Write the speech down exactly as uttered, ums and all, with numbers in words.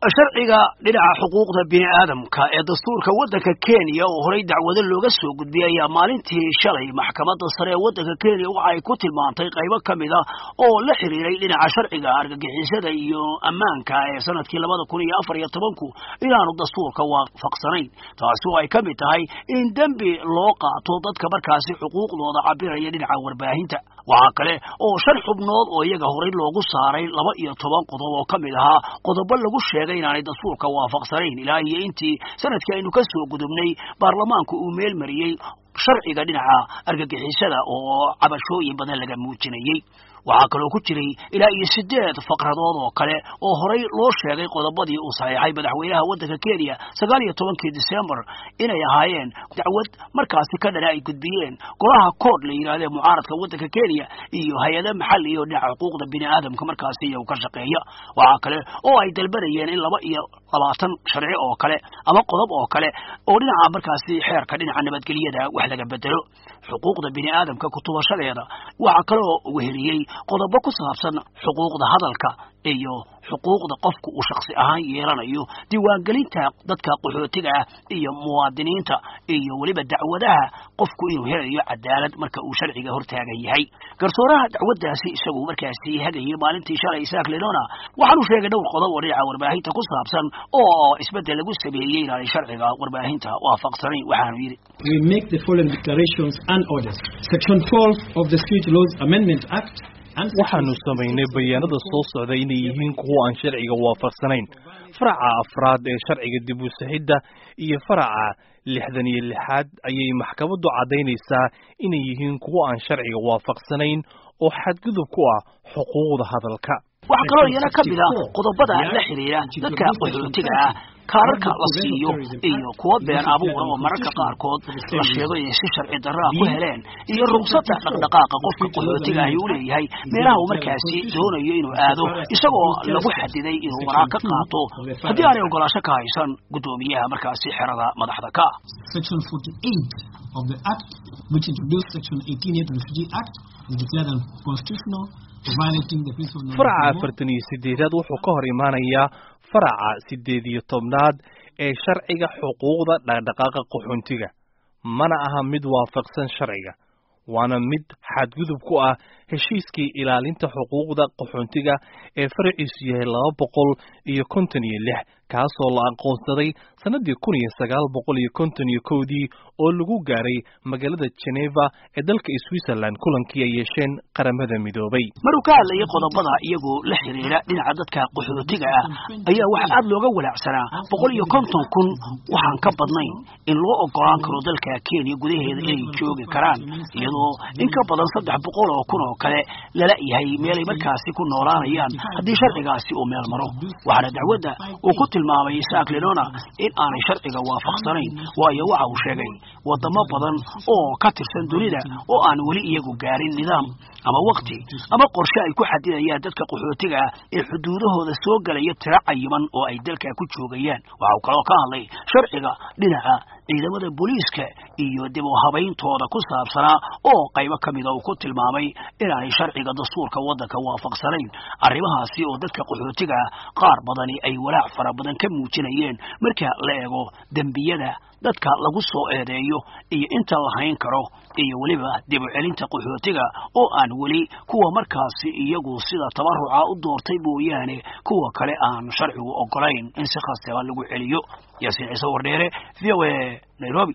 sharciga dhinaca xuquuqda bini'aadamka ee dastuurka waddanka Kenya oo horay dacwado looga soo gudbiyay maalintii shalay maxkamadda sare ee waddanka Kenya waxa ay ku tilmaantay qaybo kamid ah oo la xiriiray dhinaca sharciga argagixisada iyo ammaanka ee sanadkii laba kun iyo afar iyo toban inaanu dastuurka waafaqsanayn taasi oo ay kamid tahay in dambi loo qaato dadka markaasi xuquuqdooda cabiraya dhinaca warbaahinta waxa kale oo shan xubnood oo iyaga horay loogu saaray laba iyo toban qodob oo kamid ah qodobo lagu sheegay inaanay dastuurka waafaqsanayn ilaa iyo intii sanadkii aynu ka soo gudubnay baarlamaanku uu meel mariyay sharciga dhinaca argagixisada oo cabashooyin badan laga muujinayay waxa kale oo ku jiray ilaa iyo sideed faqradood oo kale oo horay loo sheegay qodobadii uu saxiixay madaxweynaha waddanka Kenya sagaal iyo tobankii December inay ahaayeen dacwad markaasi ka dhan ay gudbiyeen golaha kood la yiraahdo mucaaradka waddanka Kenya iyo hay'adaha maxalliga iyo dhinaca xuquuqda bini'aadamka markaasi iyagu ka shaqeeya waxa kale oo ay dalbanayeen in laba iyo labaatan sharci oo kale ama qodob oo kale oo dhinaca markaasi xeerka dhinaca nabadgelyada wax laga bedelo xuquuqda bini'aadamka ku tubashadeeda waxa kale oo weheliyay qodobo ku saabsan xuquuqda hadalka iyo xuquuqda qofku uu shakhsi ahaan yeelanayo diiwaangelinta dadka qaxootiga ah iyo muwaadiniinta iyo waliba dacwadaha qofku inuu helayo cadaalad marka uu sharciga hortaagan yahay garsooraha dacwadaasi isagu markaasi hagayay maalintii shalay Isaac Lenona waxaanu sheegay dhowr qodob oo dhinaca warbaahinta ku saabsan oo isbedel lagu sameeyay inay sharciga warbaahinta waafaqsanayn waxaanu yiri we make the following declarations and orders section twelve of the Speech Laws Amendment Act waxaanu samaynay bayaanada soo socda inay yihiin kuwa aan sharciga waafaqsanayn faraca afraad ee sharciga dib u sixidda iyo faraca lixdan iyo lixaad ayay maxkamaddu cadaynaysaa inay yihiin kuwa aan sharciga waafaqsanayn oo xadgudub ku ah xuquuqda hadalka waxa kale oo iyana kamid ah qodobada la xiriira dadka qaxootiga ah kaararka la siiyo iyo kuwa been abuur oo mararka qaarkood la sheego in si sharci darro ah ku heleen iyo ruqsadda dhaqdhaqaaqa qofka qaxootiga ah uu leeyahay meelaha uu markaasi doonayo inuu aado isagoo lagu xadiday inuu waraaq ka qaato haddii aanay ogolaansho ka haysan gudoomiyaha markaasi xerada madaxda ka section forty-eight of the act which introduced section eighteen of the Refugee Act is declared unconstitutional faraca afartan iyo sideedaad wuxuu ka hor imaanayaa faraca sideed iyo tobnaad ee sharciga xuquuqda dhaqdhaqaaqa qaxoontiga mana aha mid waafaqsan sharciga waana mid xadgudub ku ah heshiiskii ilaalinta xuquuqda qaxoontiga ee faraciisu yahay laba boqol iyo konton iyo lix kaasoo la aqoonsaday sanadii kun iyo sagaal boqol iyo konton iyo kowdii oo lagu gaaray magaalada Geneva ee dalka Switzerland kulankii ay yeesheen qaramada midoobay maruu ka hadlayay qodobada iyagoo la xiriira dhinaca dadka qaxootiga ah ayaa waxa aad looga walaacsanaa boqol iyo konton kun waxaan ka badnayn in loo ogolaan karo dalka Kenya gudaheeda inay joogi karaan iyadoo in ka badan saddex boqol oo kun oo kale lala yahay meel ay markaasi ku noolaanayaan haddii sharcigaasi uu meel maro waxaana dacwadda uu ku tilmaamay Isaac Lenona in aanay sharciga waafaqsanayn waayo waxa uu sheegay wadamo badan oo ka tirsan dunida oo aan wali iyagu gaarin nidaam ama waqti ama qorshe ay ku xadidayaan dadka qaxootiga ah ee xuduudahooda soo galaya tira cayiman oo ay dalka ku joogayaan waxa uu kaloo ka hadlay sharciga dhinaca ciidamada booliiska iyo dib u habayntooda ku saabsanaa oo qaybo kamid ah uu ku tilmaamay inaanay sharciga dastuurka waddanka waafaqsanayn arrimahaasi oo dadka qaxootiga qaar badani ay walaac fara badan ka muujinayeen marka la eego dambiyada dadka lagu soo eedeeyo iyo inta la hayn karo iyo waliba dib u celinta qaxootiga oo aan wali kuwa markaasi iyagu sida tabaruca u doortay mooyaane kuwa kale aan sharcigu ogolayn in si khaas ah lagu celiyo yaasiin ciise wardheere V O A Nairobi.